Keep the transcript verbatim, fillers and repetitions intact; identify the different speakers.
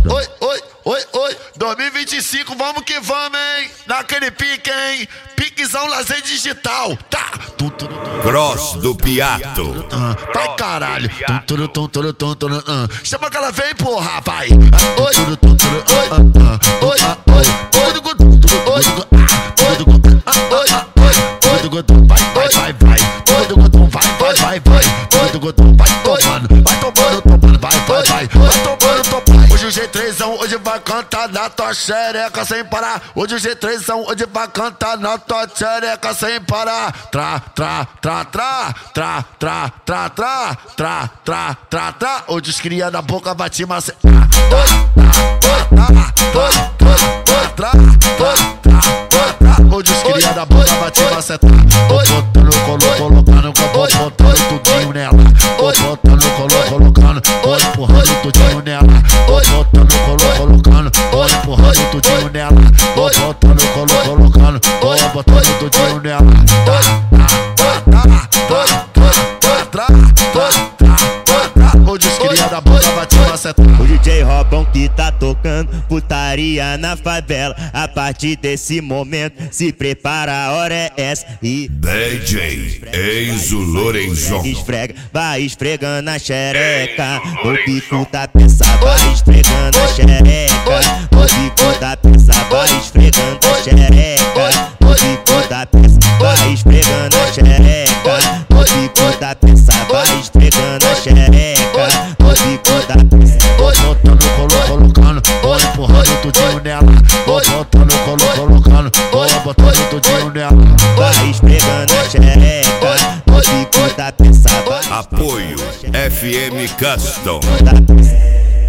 Speaker 1: foda.
Speaker 2: Oi, oi, oi, oi, dois mil e vinte e cinco, vamos que vamos, hein? Naquele pique, hein? Piquezão lazer digital, tá? Tum, tum, tum.
Speaker 3: Cross do Piato.
Speaker 2: Ah, vai caralho. Tum, tum, tum, tum, tum, tum, tum. Chama que ela vem, porra, vai. Ah, oi, tum, tum, tum, oi, ah, ah, oi, ah, oi, oi, oi, oi, oi, vai, vai, vai, vai, vai, vai, vai, vai, vai tomando, vai tomando, tomando, vai, vai, vai, vai tomando, tomando. Hoje o G três hoje vai cantar na tua xereca sem parar. Hoje o G três hoje vai cantar na tua xereca sem parar. Tra, tra, tra, tra, tra, tra, tra, tra, tra, tra, tra, tra. Hoje os cria da boca vai te macetar. Hoje os cria da boca vai te macetar. Botando, colocando, botando tudinho nela. Botando, colocando, empurrando tudinho nela. Botando, colocando, empurrando tudinho nela. Botando, colocando, botando tudinho nela. Hoje os cria da boca vai te macetar.
Speaker 4: O D J Robão que tá tocando putaria na favela. A partir desse momento se prepara, a hora é essa. E
Speaker 3: D J Enzo Lorenzon.
Speaker 4: Esfrega, vai esfregando a xereca. No bico da peça, vai esfregando a xereca. No bico da peça, vai esfregando a xereca. No bico da peça, vai esfregando a xereca. No bico da peça, vai esfregando a xereca. No bico da peça.
Speaker 2: Botando, colocando, empurrando tudinho nela. Botando, colocando, botando tudinho nela.
Speaker 4: Vai esfregando a xereca. No bico da peça, vai.
Speaker 3: Apoio F M Custom.
Speaker 4: Da peça.